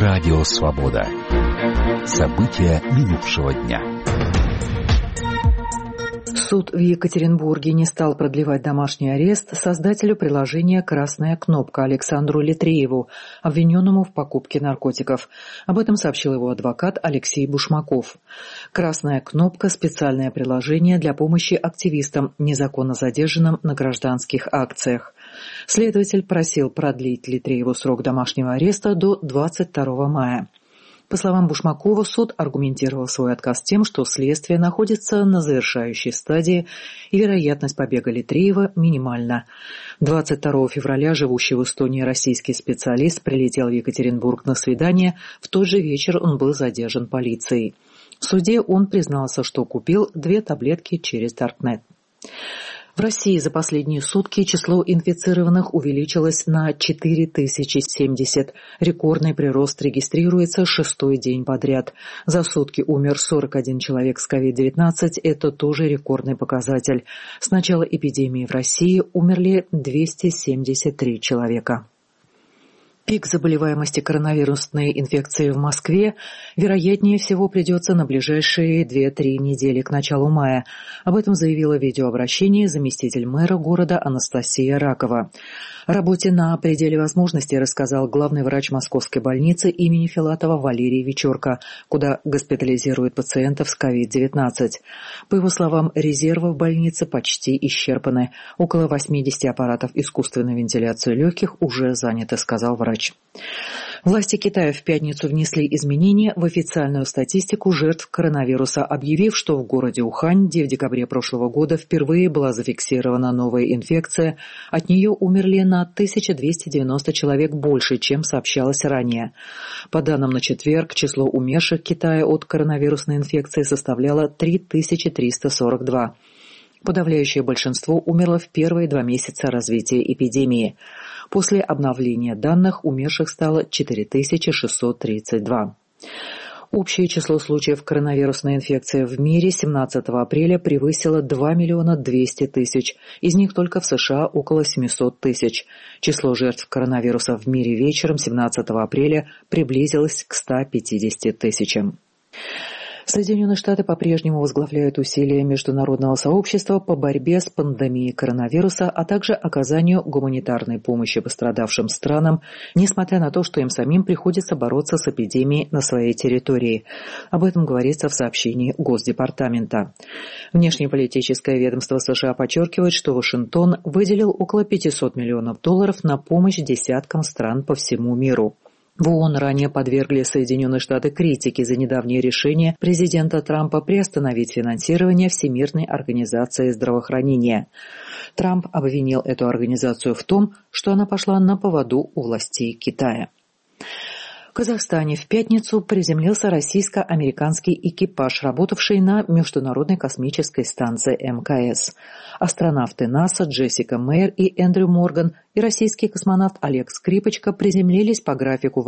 Радио Свобода. События минувшего дня. Суд в Екатеринбурге не стал продлевать домашний арест создателю приложения «Красная кнопка» Александру Литрееву, обвиненному в покупке наркотиков. Об этом сообщил его адвокат Алексей Бушмаков. «Красная кнопка» – специальное приложение для помощи активистам, незаконно задержанным на гражданских акциях. Следователь просил продлить Литрееву срок домашнего ареста до 22 мая. По словам Бушмакова, суд аргументировал свой отказ тем, что следствие находится на завершающей стадии и вероятность побега Литреева минимальна. 22 февраля живущий в Эстонии российский специалист прилетел в Екатеринбург на свидание. В тот же вечер он был задержан полицией. В суде он признался, что купил 2 таблетки через Даркнет. В России за последние сутки число инфицированных увеличилось на 4070. Рекордный прирост регистрируется 6-й день подряд. За сутки умер 41 человек с COVID-19. Это тоже рекордный показатель. С начала эпидемии в России умерли 273 человека. Пик заболеваемости коронавирусной инфекцией в Москве, вероятнее всего, придется на ближайшие 2-3 недели к началу мая. Об этом заявила в видеообращении заместитель мэра города Анастасия Ракова. О работе на пределе возможностей рассказал главный врач Московской больницы имени Филатова Валерий Вечерко, куда госпитализируют пациентов с COVID-19. По его словам, резервы в больнице почти исчерпаны. Около 80 аппаратов искусственной вентиляции легких уже заняты, сказал врач. Власти Китая в пятницу внесли изменения в официальную статистику жертв коронавируса, объявив, что в городе Ухань, где в декабре прошлого года впервые была зафиксирована новая инфекция, от нее умерли на 1290 человек больше, чем сообщалось ранее. По данным на четверг, число умерших в Китае от коронавирусной инфекции составляло 3342. Подавляющее большинство умерло в первые 2 месяца развития эпидемии. После обновления данных умерших стало 4632. Общее число случаев коронавирусной инфекции в мире 17 апреля превысило 2 200 000. Из них только в США около 700 000. Число жертв коронавируса в мире вечером 17 апреля приблизилось к 150 000. Соединенные Штаты по-прежнему возглавляют усилия международного сообщества по борьбе с пандемией коронавируса, а также оказанию гуманитарной помощи пострадавшим странам, несмотря на то, что им самим приходится бороться с эпидемией на своей территории. Об этом говорится в сообщении Госдепартамента. Внешнеполитическое ведомство США подчеркивает, что Вашингтон выделил около $500 миллионов на помощь десяткам стран по всему миру. В ООН ранее подвергли Соединенные Штаты критике за недавнее решение президента Трампа приостановить финансирование Всемирной организации здравоохранения. Трамп обвинил эту организацию в том, что она пошла на поводу у властей Китая. В Казахстане в пятницу приземлился российско-американский экипаж, работавший на Международной космической станции МКС. Астронавты НАСА Джессика Мейер и Эндрю Морган и российский космонавт Олег Скрипочка приземлились по графику в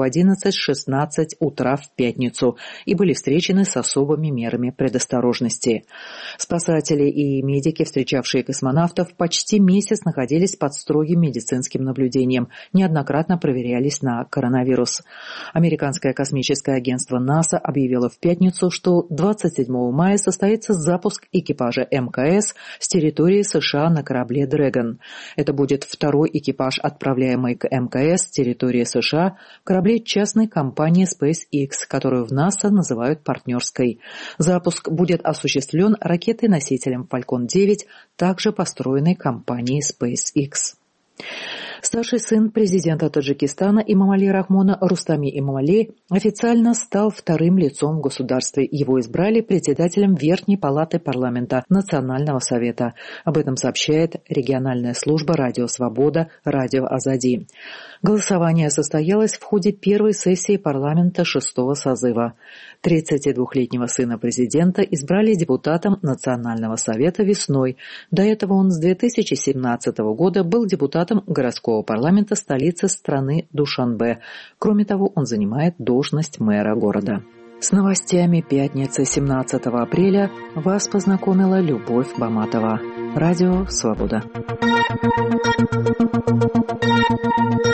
11:16 утра в пятницу и были встречены с особыми мерами предосторожности. Спасатели и медики, встречавшие космонавтов, почти месяц находились под строгим медицинским наблюдением, неоднократно проверялись на коронавирус. Американское космическое агентство НАСА объявило в пятницу, что 27 мая состоится запуск экипажа МКС с территории США на корабле «Дрэгон». Это будет второй экипаж, отправляемый к МКС с территории США в корабле частной компании SpaceX, которую в НАСА называют партнерской. Запуск будет осуществлен ракетой-носителем Falcon 9, также построенной компанией SpaceX. Старший сын президента Таджикистана Эмомали Рахмона Рустами Эмомали официально стал вторым лицом в государстве. Его избрали председателем Верхней палаты парламента Национального совета. Об этом сообщает региональная служба «Радио Свобода», «Радио Азади». Голосование состоялось в ходе первой сессии парламента 6-го созыва. 32-летнего сына президента избрали депутатом Национального совета весной. До этого он с 2017 года был депутатом городского парламента столицы страны Душанбе. Кроме того, он занимает должность мэра города. С новостями пятницы 17 апреля вас познакомила Любовь Баматова. Радио «Свобода».